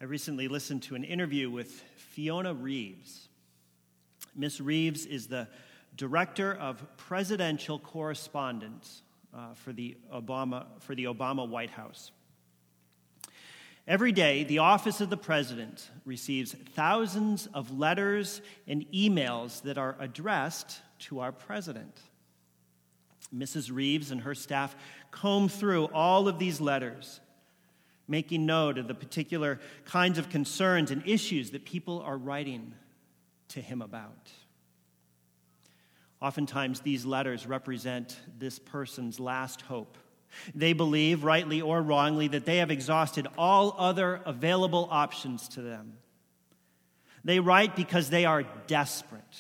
I recently listened to an interview with Fiona Reeves. Miss Reeves is the director of presidential correspondence for the Obama White House. Every day, the office of the president receives thousands of letters and emails that are addressed to our president. Mrs. Reeves and her staff comb through all of these letters, making note of the particular kinds of concerns and issues that people are writing to him about. Oftentimes, these letters represent this person's last hope. They believe, rightly or wrongly, that they have exhausted all other available options to them. They write because they are desperate.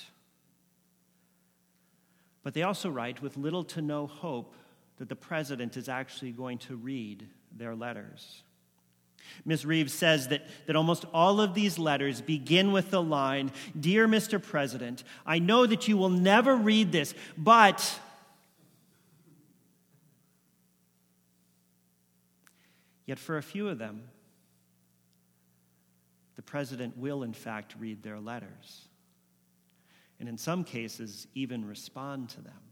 But they also write with little to no hope that the president is actually going to read their letters. Ms. Reeves says that almost all of these letters begin with the line, "Dear Mr. President, I know that you will never read this, but..." Yet for a few of them, the president will in fact read their letters, and in some cases even respond to them.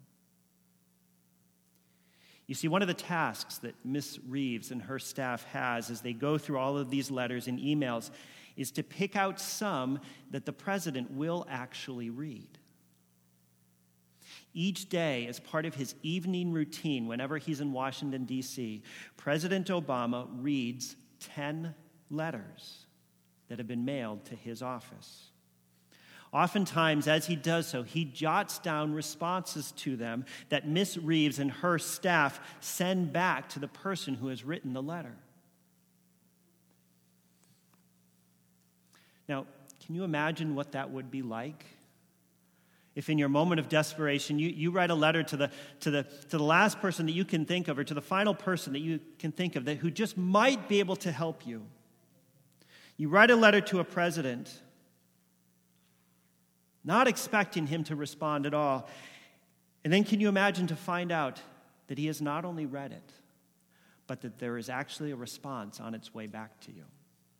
You see, one of the tasks that Miss Reeves and her staff has as they go through all of these letters and emails is to pick out some that the president will actually read. Each day, as part of his evening routine, whenever he's in Washington, D.C., President Obama reads 10 letters that have been mailed to his office. Oftentimes, as he does so, he jots down responses to them that Miss Reeves and her staff send back to the person who has written the letter. Now, can you imagine what that would be like? If in your moment of desperation, you write a letter to the last person that you can think of, or to the final person that you can think of, who just might be able to help you. You write a letter to a president, not expecting him to respond at all. And then can you imagine to find out that he has not only read it, but that there is actually a response on its way back to you?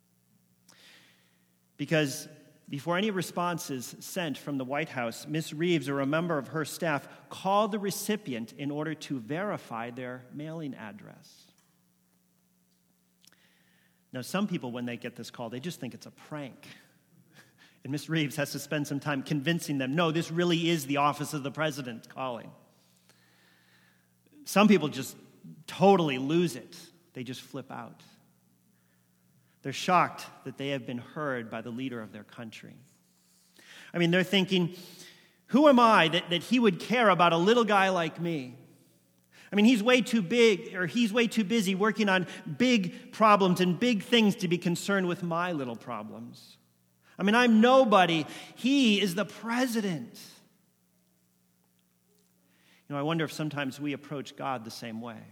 Because before any response is sent from the White House, Miss Reeves or a member of her staff call the recipient in order to verify their mailing address. Now, some people, when they get this call, they just think it's a prank. And Miss Reeves has to spend some time convincing them, no, this really is the office of the president calling. Some people just totally lose it. They just flip out. They're shocked that they have been heard by the leader of their country. I mean, they're thinking, who am I that he would care about a little guy like me? I mean, he's way too big, or he's way too busy working on big problems and big things to be concerned with my little problems. I mean, I'm nobody. He is the president. You know, I wonder if sometimes we approach God the same way.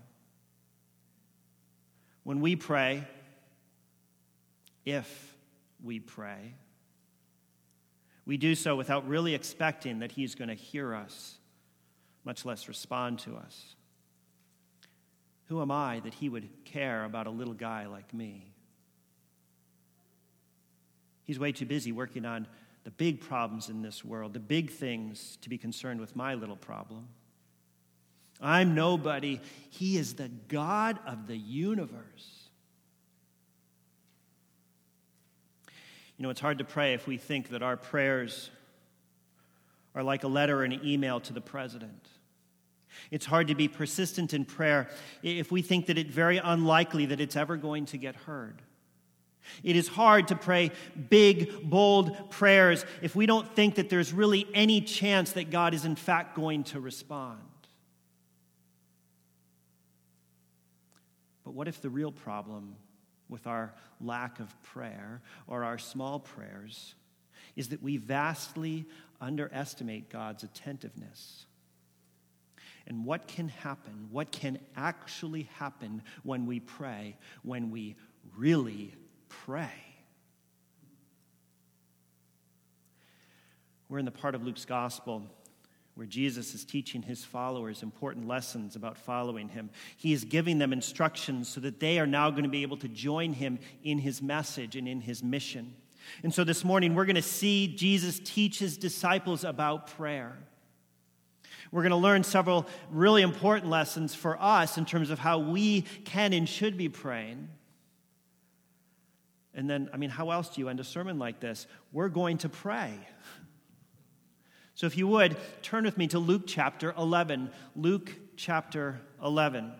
When we pray, if we pray, we do so without really expecting that he's going to hear us, much less respond to us. Who am I that he would care about a little guy like me? He's way too busy working on the big problems in this world, the big things, to be concerned with my little problem. I'm nobody. He is the God of the universe. You know, it's hard to pray if we think that our prayers are like a letter or an email to the president. It's hard to be persistent in prayer if we think that it's very unlikely that it's ever going to get heard. It is hard to pray big, bold prayers if we don't think that there's really any chance that God is in fact going to respond. But what if the real problem with our lack of prayer or our small prayers is that we vastly underestimate God's attentiveness? And what can happen, what can actually happen when we pray, when we really pray? We're in the part of Luke's gospel where Jesus is teaching his followers important lessons about following him. He is giving them instructions so that they are now going to be able to join him in his message and in his mission. And so this morning, we're going to see Jesus teach his disciples about prayer. We're going to learn several really important lessons for us in terms of how we can and should be praying. And then, how else do you end a sermon like this? We're going to pray. So if you would, turn with me to Luke chapter 11. Luke chapter 11.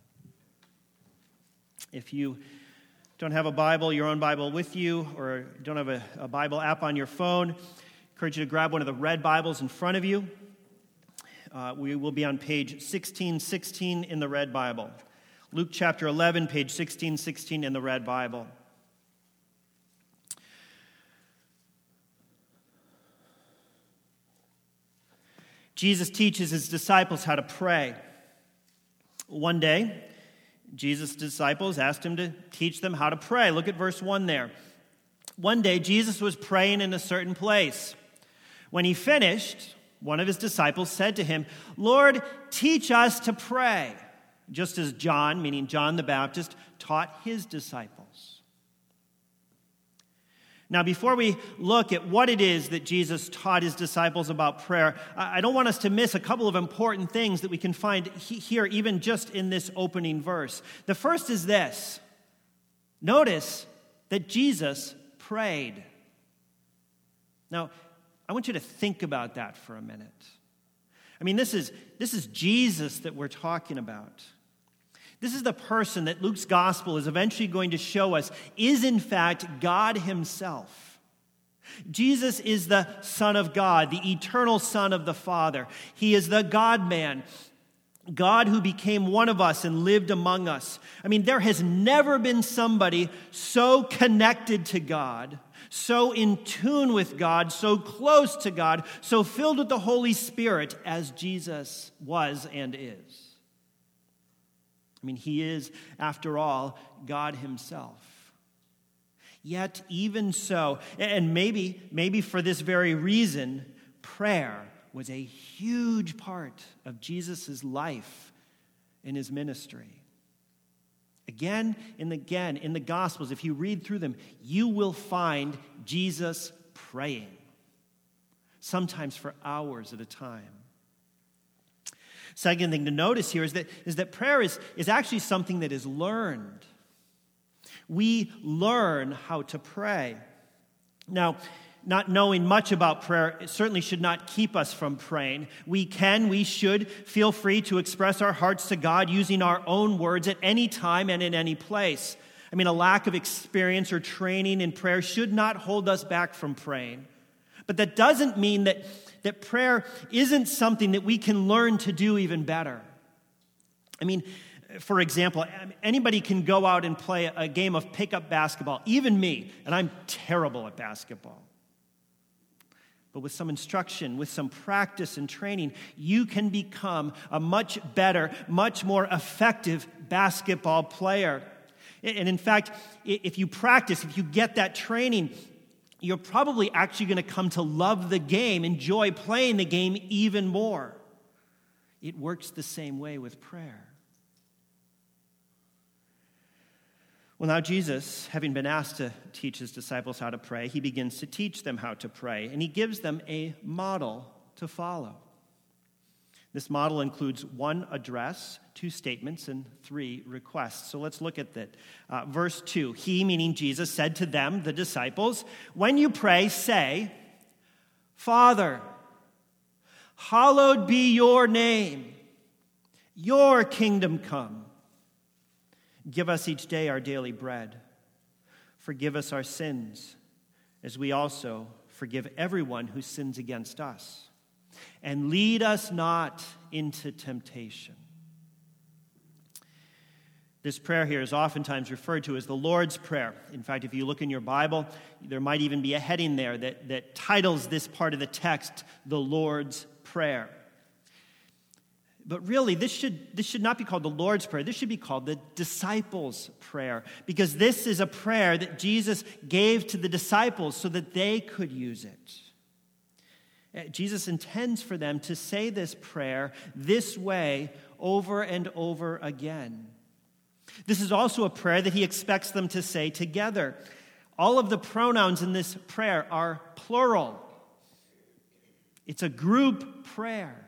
If you don't have a Bible, your own Bible with you, or don't have a Bible app on your phone, I encourage you to grab one of the red Bibles in front of you. We will be on page 1616 in the red Bible. Luke chapter 11, page 1616 in the red Bible. Jesus teaches his disciples how to pray. One day, Jesus' disciples asked him to teach them how to pray. Look at verse 1 there. One day, Jesus was praying in a certain place. When he finished, one of his disciples said to him, "Lord, teach us to pray," just as John, meaning John the Baptist, taught his disciples. Now, before we look at what it is that Jesus taught his disciples about prayer, I don't want us to miss a couple of important things that we can find here, even just in this opening verse. The first is this. Notice that Jesus prayed. Now, I want you to think about that for a minute. This is Jesus that we're talking about. This is the person that Luke's gospel is eventually going to show us is in fact God himself. Jesus is the Son of God, the eternal Son of the Father. He is the God-man, God who became one of us and lived among us. There has never been somebody so connected to God, so in tune with God, so close to God, so filled with the Holy Spirit as Jesus was and is. He is, after all, God himself. Yet, even so, and maybe for this very reason, prayer was a huge part of Jesus' life and his ministry. Again and again in the Gospels, if you read through them, you will find Jesus praying, sometimes for hours at a time. Second thing to notice here is that prayer is actually something that is learned. We learn how to pray. Now, not knowing much about prayer certainly should not keep us from praying. We should feel free to express our hearts to God using our own words at any time and in any place. A lack of experience or training in prayer should not hold us back from praying. But that doesn't mean that prayer isn't something that we can learn to do even better. For example, anybody can go out and play a game of pickup basketball, even me, and I'm terrible at basketball. But with some instruction, with some practice and training, you can become a much better, much more effective basketball player. And in fact, if you practice, if you get that training, you're probably actually going to come to love the game, enjoy playing the game even more. It works the same way with prayer. Well, now Jesus, having been asked to teach his disciples how to pray, he begins to teach them how to pray, and he gives them a model to follow. This model includes 1 address, 2 statements, and 3 requests. So let's look at that. Verse 2, he, meaning Jesus, said to them, the disciples, "When you pray, say, 'Father, hallowed be your name. Your kingdom come. Give us each day our daily bread. Forgive us our sins, as we also forgive everyone who sins against us. And lead us not into temptation.'" This prayer here is oftentimes referred to as the Lord's Prayer. In fact, if you look in your Bible, there might even be a heading there that titles this part of the text, the Lord's Prayer. But really, this should not be called the Lord's Prayer. This should be called the disciples' prayer, because this is a prayer that Jesus gave to the disciples so that they could use it. Jesus intends for them to say this prayer this way over and over again. This is also a prayer that he expects them to say together. All of the pronouns in this prayer are plural. It's a group prayer.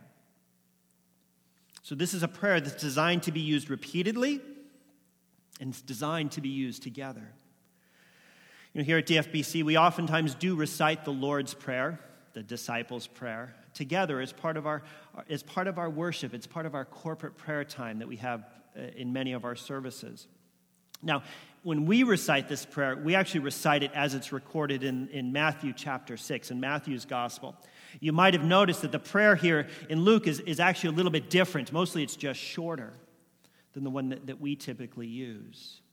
So this is a prayer that's designed to be used repeatedly, and it's designed to be used together. Here at DFBC, we oftentimes do recite the Lord's Prayer, the disciples' prayer, together as part of our worship. It's part of our corporate prayer time that we have in many of our services. Now, when we recite this prayer, we actually recite it as it's recorded in Matthew chapter 6, in Matthew's gospel. You might have noticed that the prayer here in Luke is actually a little bit different. Mostly it's just shorter than the one that we typically use.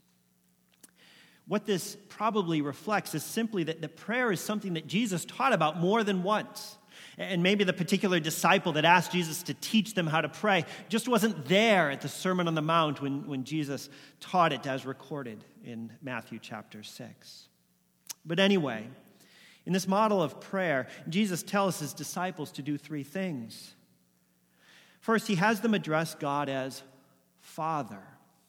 What this probably reflects is simply that the prayer is something that Jesus taught about more than once. And maybe the particular disciple that asked Jesus to teach them how to pray just wasn't there at the Sermon on the Mount when Jesus taught it as recorded in Matthew chapter 6. But anyway, in this model of prayer, Jesus tells his disciples to do three things. First, he has them address God as Father.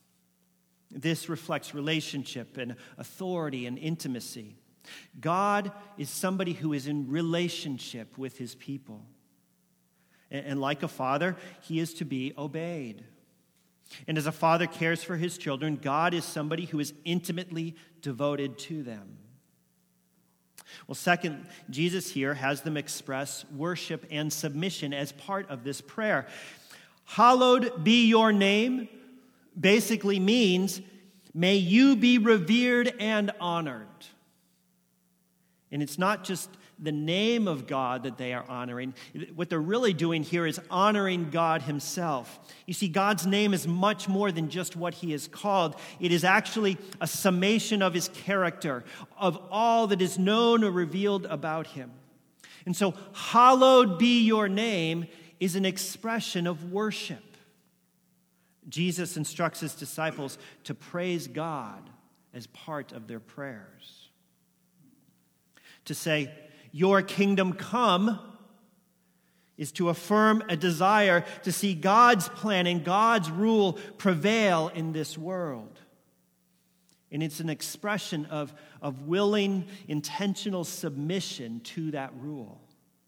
This reflects relationship and authority and intimacy. God is somebody who is in relationship with his people. And like a father, he is to be obeyed. And as a father cares for his children, God is somebody who is intimately devoted to them. Well, second, Jesus here has them express worship and submission as part of this prayer. Hallowed be your name basically means, may you be revered and honored. And it's not just the name of God that they are honoring. What they're really doing here is honoring God himself. You see, God's name is much more than just what he is called. It is actually a summation of his character, of all that is known or revealed about him. And so, hallowed be your name is an expression of worship. Jesus instructs his disciples to praise God as part of their prayers. To say, your kingdom come, is to affirm a desire to see God's plan and God's rule prevail in this world. And it's an expression of willing, intentional submission to that rule.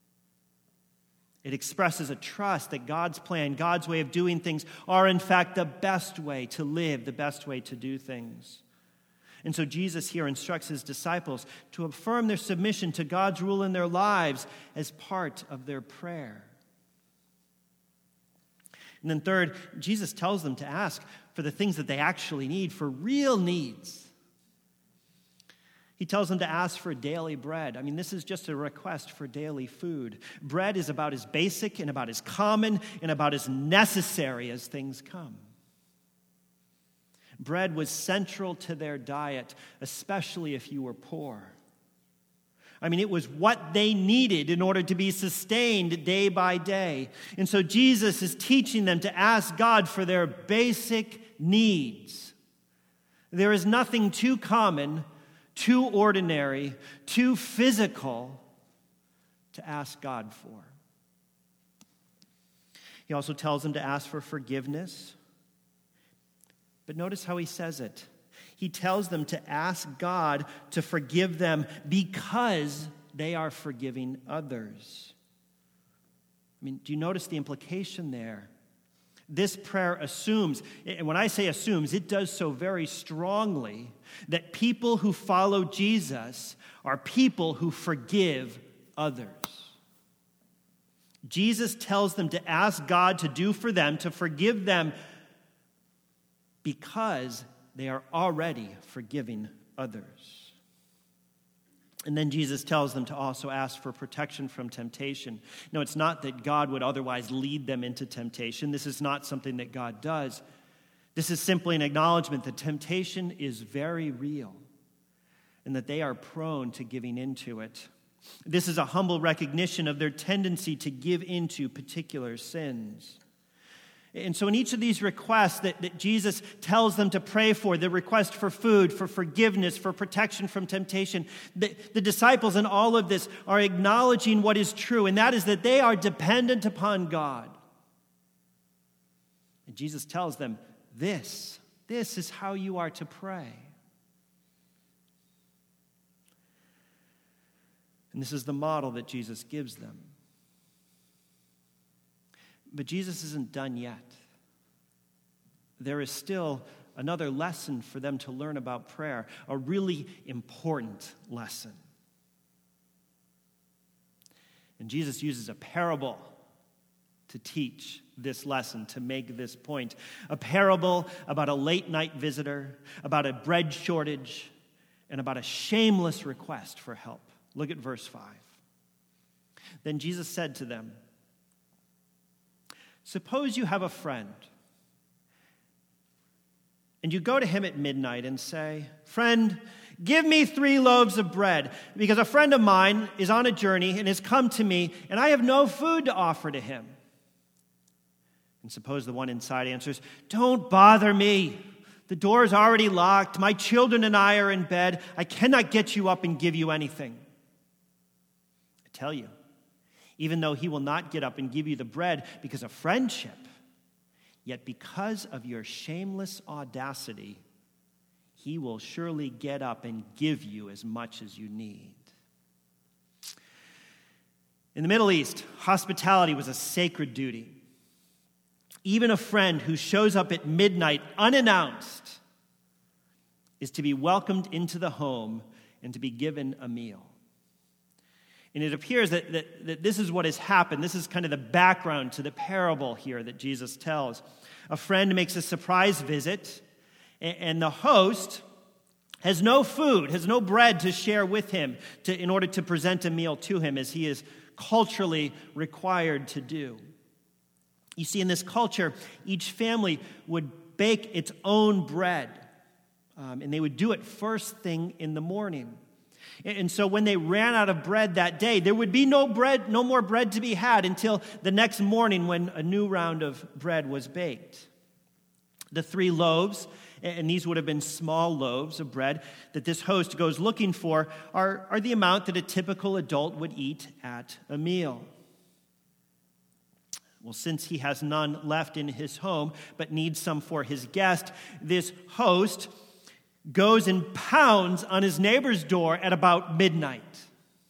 It expresses a trust that God's plan, God's way of doing things are in fact the best way to live, the best way to do things. And so Jesus here instructs his disciples to affirm their submission to God's rule in their lives as part of their prayer. And then third, Jesus tells them to ask for the things that they actually need, for real needs. He tells them to ask for daily bread. I mean, this is just a request for daily food. Bread is about as basic and about as common and about as necessary as things come. Bread was central to their diet, especially if you were poor. I mean, it was what they needed in order to be sustained day by day. And so Jesus is teaching them to ask God for their basic needs. There is nothing too common, too ordinary, too physical to ask God for. He also tells them to ask for forgiveness. But notice how he says it. He tells them to ask God to forgive them because they are forgiving others. I mean, do you notice the implication there? This prayer assumes, and when I say assumes, it does so very strongly, that people who follow Jesus are people who forgive others. Jesus tells them to ask God to do for them, to forgive them, because they are already forgiving others. And then Jesus tells them to also ask for protection from temptation. No, it's not that God would otherwise lead them into temptation. This is not something that God does. This is simply an acknowledgement that temptation is very real and that they are prone to giving into it. This is a humble recognition of their tendency to give into particular sins. And so in each of these requests that Jesus tells them to pray for, the request for food, for forgiveness, for protection from temptation, the disciples in all of this are acknowledging what is true, and that is that they are dependent upon God. And Jesus tells them, this is how you are to pray. And this is the model that Jesus gives them. But Jesus isn't done yet. There is still another lesson for them to learn about prayer, a really important lesson. And Jesus uses a parable to teach this lesson, to make this point. A parable about a late-night visitor, about a bread shortage, and about a shameless request for help. Look at verse 5. Then Jesus said to them, "Suppose you have a friend, and you go to him at midnight and say, 'Friend, give me 3 loaves of bread, because a friend of mine is on a journey and has come to me, and I have no food to offer to him.' And suppose the one inside answers, 'Don't bother me. The door is already locked. My children and I are in bed. I cannot get you up and give you anything.' I tell you, even though he will not get up and give you the bread because of friendship, yet because of your shameless audacity, he will surely get up and give you as much as you need." In the Middle East, hospitality was a sacred duty. Even a friend who shows up at midnight unannounced is to be welcomed into the home and to be given a meal. And it appears that this is what has happened. This is kind of the background to the parable here that Jesus tells. A friend makes a surprise visit, and the host has no food, has no bread to share with him in order to present a meal to him, as he is culturally required to do. You see, in this culture, each family would bake its own bread, and they would do it first thing in the morning. And so when they ran out of bread that day, there would be no more bread to be had until the next morning when a new round of bread was baked. The 3 loaves, and these would have been small loaves of bread that this host goes looking for, are the amount that a typical adult would eat at a meal. Well, since he has none left in his home but needs some for his guest, this host goes and pounds on his neighbor's door at about midnight.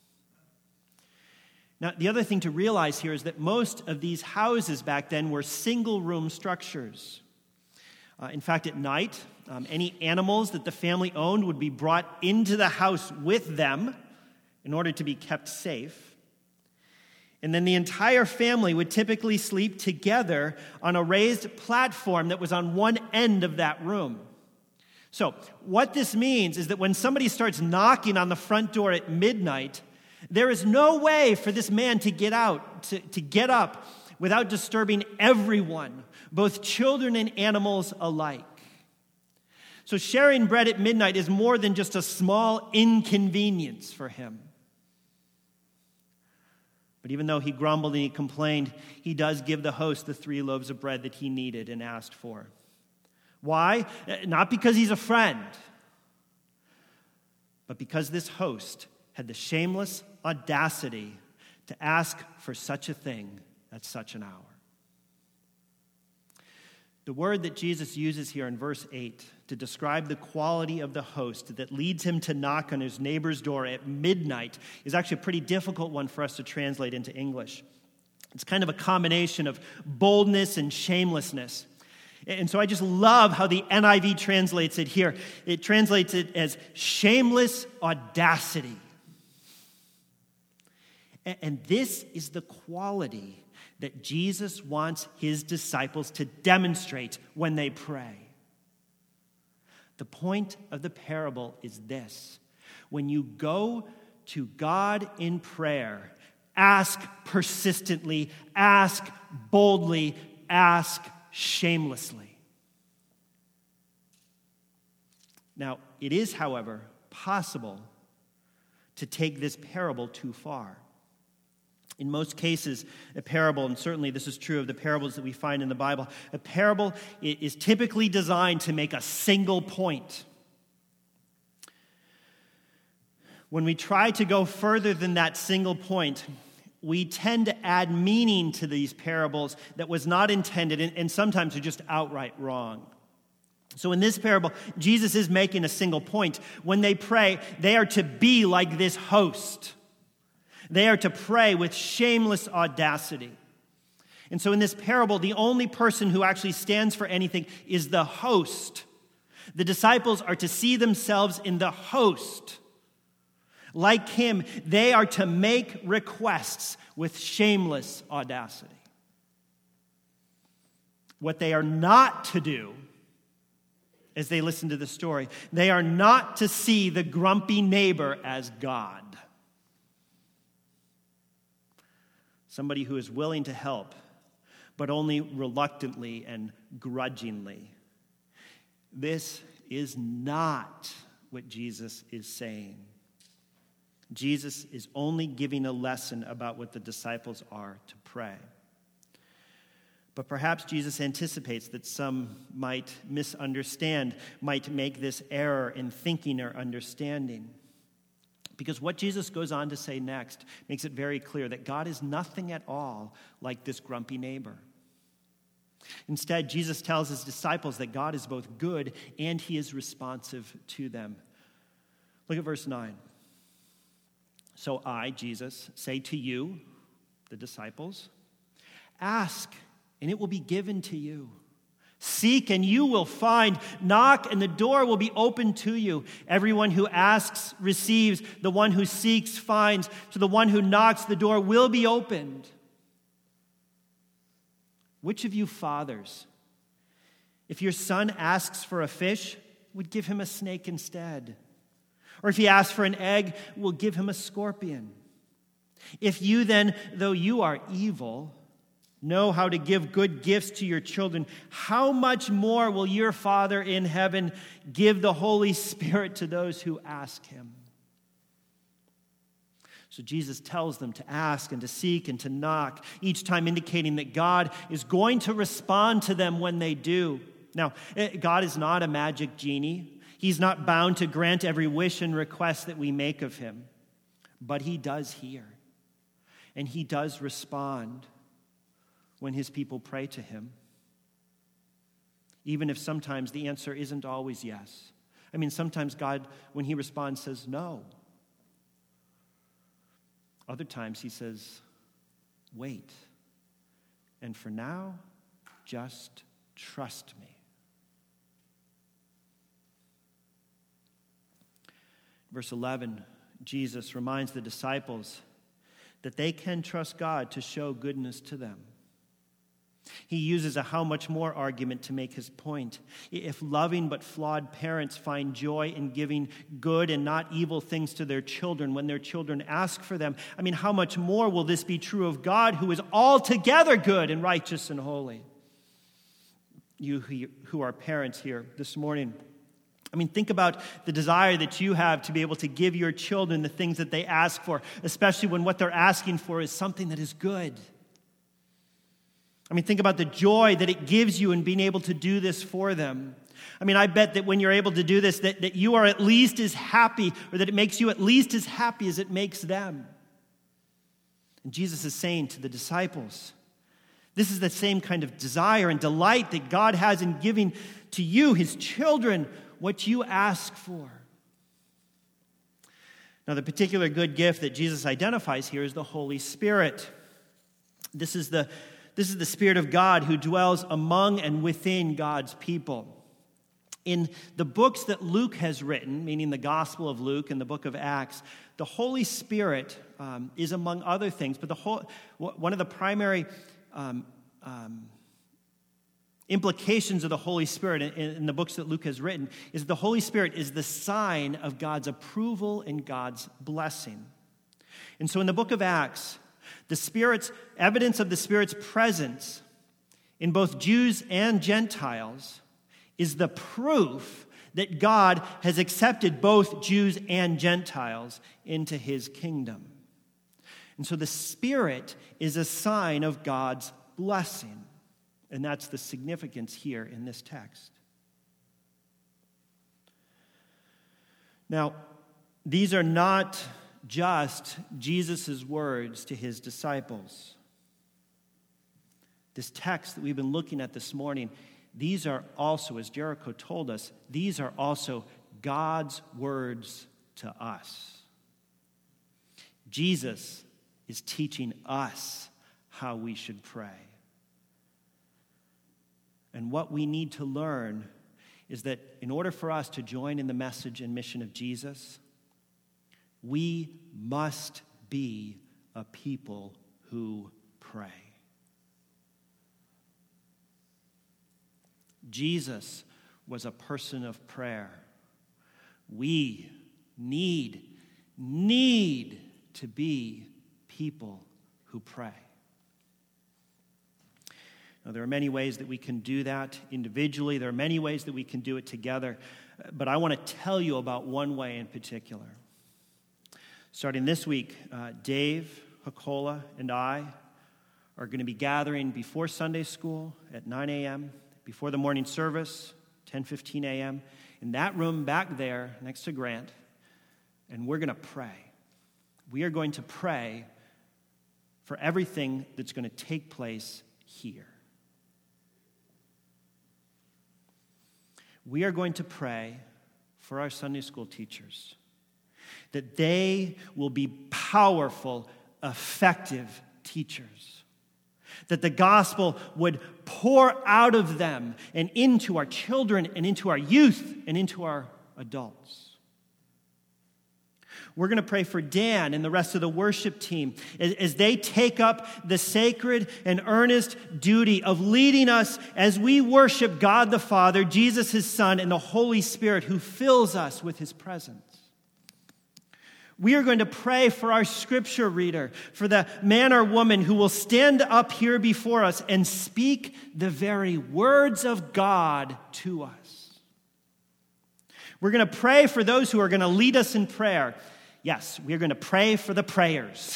Now, the other thing to realize here is that most of these houses back then were single-room structures. In fact, at night, any animals that the family owned would be brought into the house with them in order to be kept safe. And then the entire family would typically sleep together on a raised platform that was on one end of that room. So what this means is that when somebody starts knocking on the front door at midnight, there is no way for this man to get out, to get up without disturbing everyone, both children and animals alike. So sharing bread at midnight is more than just a small inconvenience for him. But even though he grumbled and he complained, he does give the host the 3 loaves of bread that he needed and asked for. Why? Not because he's a friend, but because this host had the shameless audacity to ask for such a thing at such an hour. The word that Jesus uses here in verse 8 to describe the quality of the host that leads him to knock on his neighbor's door at midnight is actually a pretty difficult one for us to translate into English. It's kind of a combination of boldness and shamelessness. And so I just love how the NIV translates it here. It translates it as shameless audacity. And this is the quality that Jesus wants his disciples to demonstrate when they pray. The point of the parable is this: when you go to God in prayer, ask persistently, ask boldly, ask shamelessly. Now, it is, however, possible to take this parable too far. In most cases, a parable, and certainly this is true of the parables that we find in the Bible, a parable is typically designed to make a single point. When we try to go further than that single point, we tend to add meaning to these parables that was not intended and sometimes are just outright wrong. So in this parable, Jesus is making a single point. When they pray, they are to be like this host. They are to pray with shameless audacity. And so in this parable, the only person who actually stands for anything is the host. The disciples are to see themselves in the host. Like him, they are to make requests with shameless audacity. What they are not to do, as they listen to the story, they are not to see the grumpy neighbor as God. Somebody who is willing to help, but only reluctantly and grudgingly. This is not what Jesus is saying. Jesus is only giving a lesson about what the disciples are to pray. But perhaps Jesus anticipates that some might misunderstand, might make this error in thinking or understanding. Because what Jesus goes on to say next makes it very clear that God is nothing at all like this grumpy neighbor. Instead, Jesus tells his disciples that God is both good and he is responsive to them. Look at verse 9. So I, Jesus, say to you, the disciples, ask and it will be given to you. Seek and you will find. Knock and the door will be opened to you. Everyone who asks receives. The one who seeks finds. To the one who knocks, the door will be opened. Which of you fathers, if your son asks for a fish, would give him a snake instead? Or if he asks for an egg, will give him a scorpion? If you then, though you are evil, know how to give good gifts to your children, how much more will your Father in heaven give the Holy Spirit to those who ask him? So Jesus tells them to ask and to seek and to knock, each time indicating that God is going to respond to them when they do. Now, God is not a magic genie. He's not bound to grant every wish and request that we make of him. But he does hear. And he does respond when his people pray to him, even if sometimes the answer isn't always yes. I mean, sometimes God, when he responds, says no. Other times he says, wait. And for now, just trust me. Verse 11, Jesus reminds the disciples that they can trust God to show goodness to them. He uses a how much more argument to make his point. If loving but flawed parents find joy in giving good and not evil things to their children when their children ask for them, I mean, how much more will this be true of God, who is altogether good and righteous and holy? You who are parents here this morning, I mean, think about the desire that you have to be able to give your children the things that they ask for, especially when what they're asking for is something that is good. I mean, think about the joy that it gives you in being able to do this for them. I mean, I bet that when you're able to do this, that you are at least as happy, or that it makes you at least as happy as it makes them. And Jesus is saying to the disciples, this is the same kind of desire and delight that God has in giving to you, his children, what you ask for. Now, the particular good gift that Jesus identifies here is the Holy Spirit. This is the Spirit of God who dwells among and within God's people. In the books that Luke has written, meaning the Gospel of Luke and the book of Acts, the Holy Spirit is among other things, but one of the primary implications of the Holy Spirit in the books that Luke has written is the Holy Spirit is the sign of God's approval and God's blessing. And so in the book of Acts, the Spirit's evidence of the Spirit's presence in both Jews and Gentiles is the proof that God has accepted both Jews and Gentiles into his kingdom. And so the Spirit is a sign of God's blessing. And that's the significance here in this text. Now, these are not just Jesus' words to his disciples. This text that we've been looking at this morning, these are also, as Jericho told us, these are also God's words to us. Jesus is teaching us how we should pray. And what we need to learn is that in order for us to join in the message and mission of Jesus, we must be a people who pray. Jesus was a person of prayer. We need to be people who pray. Now, there are many ways that we can do that individually. There are many ways that we can do it together. But I want to tell you about one way in particular. Starting this week, Dave, Hakola, and I are going to be gathering before Sunday school at 9 a.m., before the morning service, 10:15 a.m., in that room back there next to Grant, and we're going to pray. We are going to pray for everything that's going to take place here. We are going to pray for our Sunday school teachers, that they will be powerful, effective teachers, that the gospel would pour out of them and into our children and into our youth and into our adults. We're going to pray for Dan and the rest of the worship team as they take up the sacred and earnest duty of leading us as we worship God the Father, Jesus his Son, and the Holy Spirit who fills us with his presence. We are going to pray for our scripture reader, for the man or woman who will stand up here before us and speak the very words of God to us. We're going to pray for those who are going to lead us in prayer. Yes, we are going to pray for the prayers.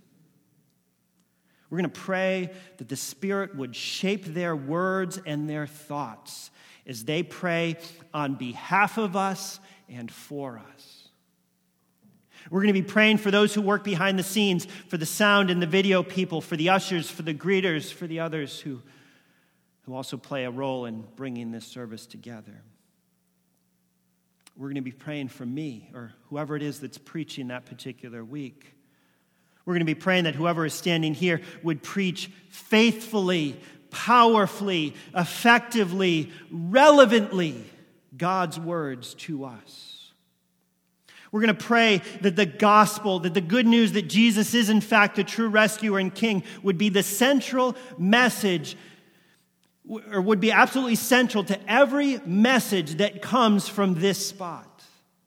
We're going to pray that the Spirit would shape their words and their thoughts as they pray on behalf of us and for us. We're going to be praying for those who work behind the scenes, for the sound and the video people, for the ushers, for the greeters, for the others who also play a role in bringing this service together. We're going to be praying for me or whoever it is that's preaching that particular week. We're going to be praying that whoever is standing here would preach faithfully, powerfully, effectively, relevantly God's words to us. We're going to pray that the gospel, that the good news that Jesus is in fact the true rescuer and king would be the central message, or would be absolutely central to every message that comes from this spot.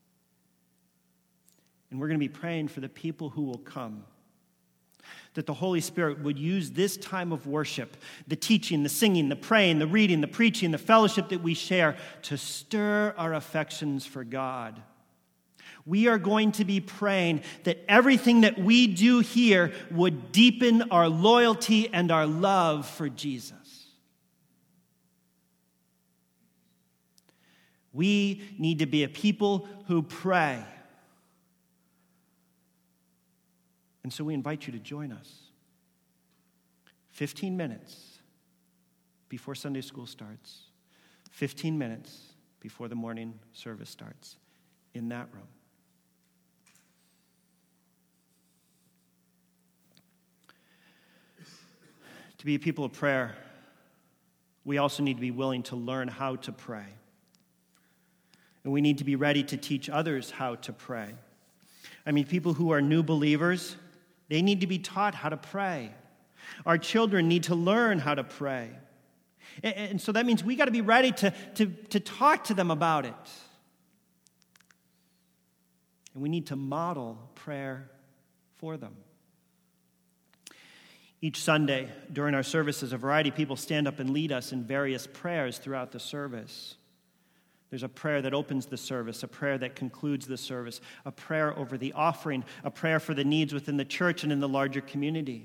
And we're going to be praying for the people who will come, that the Holy Spirit would use this time of worship, the teaching, the singing, the praying, the reading, the preaching, the fellowship that we share, to stir our affections for God. We are going to be praying that everything that we do here would deepen our loyalty and our love for Jesus. We need to be a people who pray. And so we invite you to join us. 15 minutes before Sunday school starts. 15 minutes before the morning service starts in that room. To be a people of prayer, we also need to be willing to learn how to pray. And we need to be ready to teach others how to pray. I mean, people who are new believers, they need to be taught how to pray. Our children need to learn how to pray. And so that means we got to be ready to talk to them about it. And we need to model prayer for them. Each Sunday during our services, a variety of people stand up and lead us in various prayers throughout the service. There's a prayer that opens the service, a prayer that concludes the service, a prayer over the offering, a prayer for the needs within the church and in the larger community.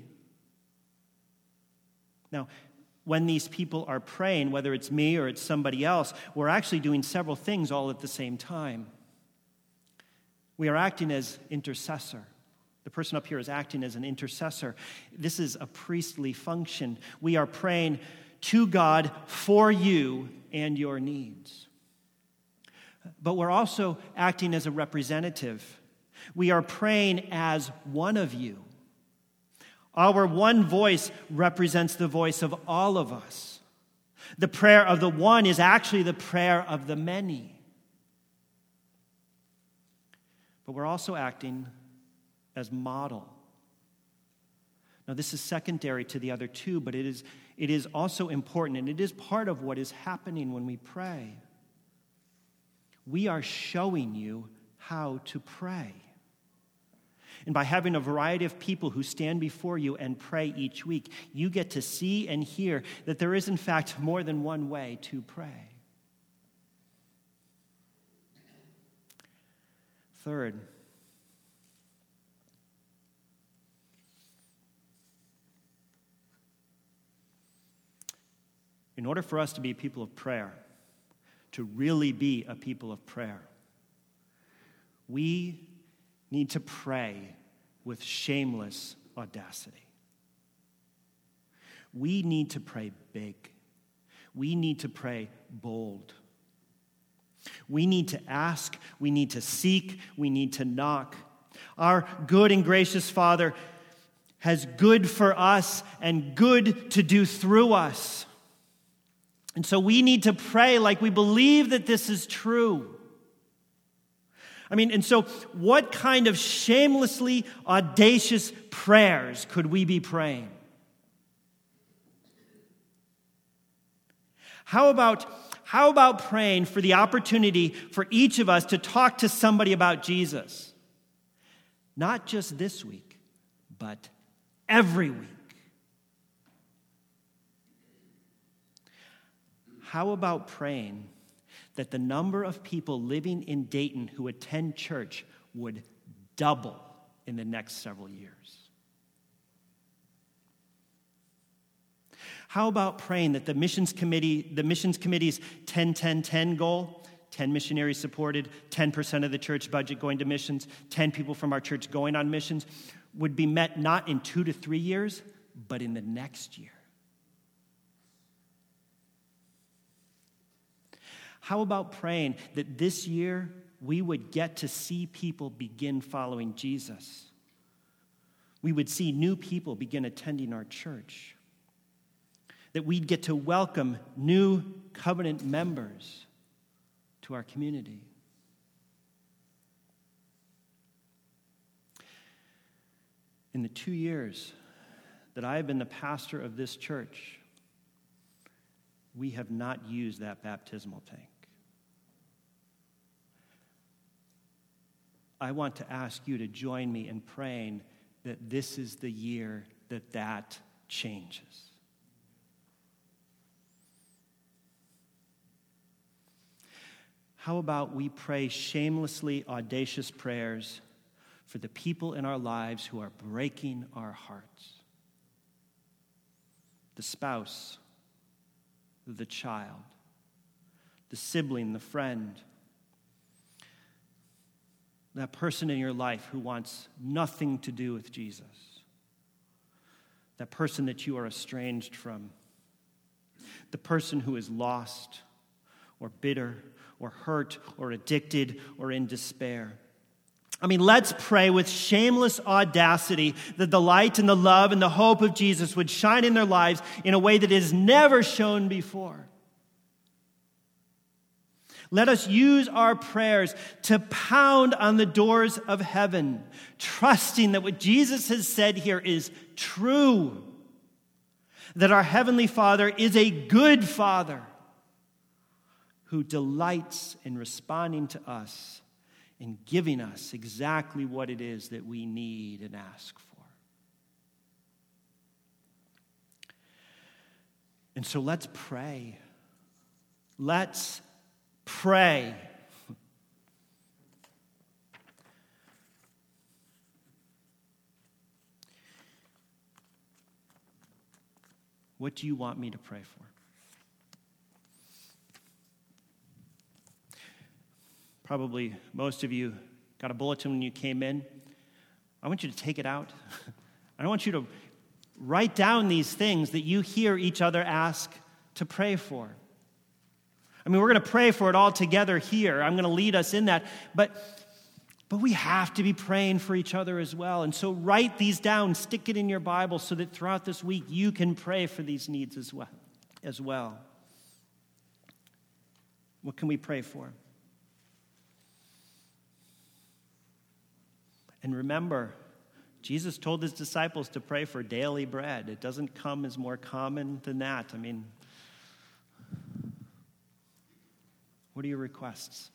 Now, when these people are praying, whether it's me or it's somebody else, we're actually doing several things all at the same time. We are acting as intercessor. The person up here is acting as an intercessor. This is a priestly function. We are praying to God for you and your needs. But we're also acting as a representative. We are praying as one of you. Our one voice represents the voice of all of us. The prayer of the one is actually the prayer of the many. But we're also acting as model. Now, this is secondary to the other two, but it is also important, and it is part of what is happening when we pray. We are showing you how to pray. And by having a variety of people who stand before you and pray each week, you get to see and hear that there is, in fact, more than one way to pray. Third, in order for us to be a people of prayer, to really be a people of prayer, we need to pray with shameless audacity. We need to pray big. We need to pray bold. We need to ask, we need to seek, we need to knock. Our good and gracious Father has good for us and good to do through us. And so we need to pray like we believe that this is true. And so what kind of shamelessly audacious prayers could we be praying? How about praying for the opportunity for each of us to talk to somebody about Jesus? Not just this week, but every week. How about praying that the number of people living in Dayton who attend church would double in the next several years? How about praying that the missions committee's 10-10-10 goal, 10 missionaries supported, 10% of the church budget going to missions, 10 people from our church going on missions, would be met not in 2 to 3 years, but in the next year? How about praying that this year we would get to see people begin following Jesus? We would see new people begin attending our church. That we'd get to welcome new covenant members to our community. In the 2 years that I have been the pastor of this church, we have not used that baptismal tank. I want to ask you to join me in praying that this is the year that changes. How about we pray shamelessly audacious prayers for the people in our lives who are breaking our hearts? The spouse, the child, the sibling, the friend, that person in your life who wants nothing to do with Jesus, that person that you are estranged from, the person who is lost or bitter or hurt or addicted or in despair. Let's pray with shameless audacity that the light and the love and the hope of Jesus would shine in their lives in a way that is never shown before. Let us use our prayers to pound on the doors of heaven, trusting that what Jesus has said here is true, that our Heavenly Father is a good Father who delights in responding to us and giving us exactly what it is that we need and ask for. And so let's pray. Let's Pray. What do you want me to pray for? Probably most of you got a bulletin when you came in. I want you to take it out. I want you to write down these things that you hear each other ask to pray for. I mean, we're going to pray for it all together here. I'm going to lead us in that. But we have to be praying for each other as well. And so write these down, stick it in your Bible so that throughout this week you can pray for these needs as well. What can we pray for? And remember, Jesus told his disciples to pray for daily bread. It doesn't come as more common than that. I mean, what are your requests?